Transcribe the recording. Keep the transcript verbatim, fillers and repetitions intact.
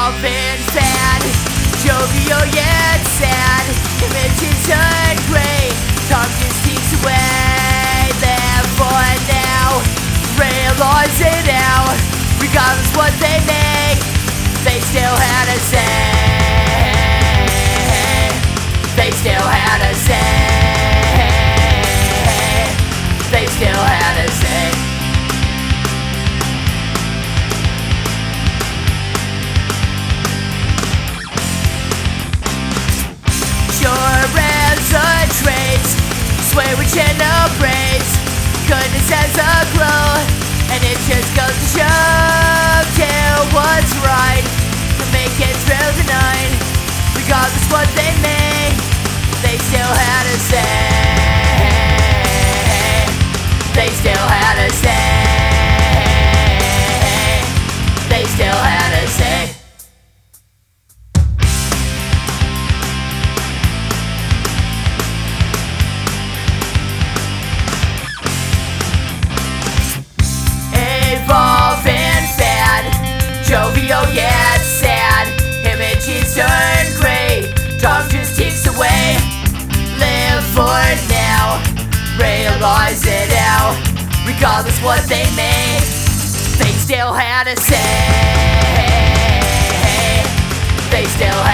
evolving fad, jovial yet sad. Images turn gray, time just ticks away. Therefore now, realize it now. Regardless what they make, they still had a say. They still had a say. They still had a say. Sure as a trace, sway which celebrates goodness as a glow, and it just goes to show tell what's right to make it through the night. Regardless what they make, they still had a say. They still had a say. They still had a say. Evolving fad, jovial yet sad. Images turn gray, time just ticks away. Live for now, realize it now. Regardless what they make, they still had a say. They still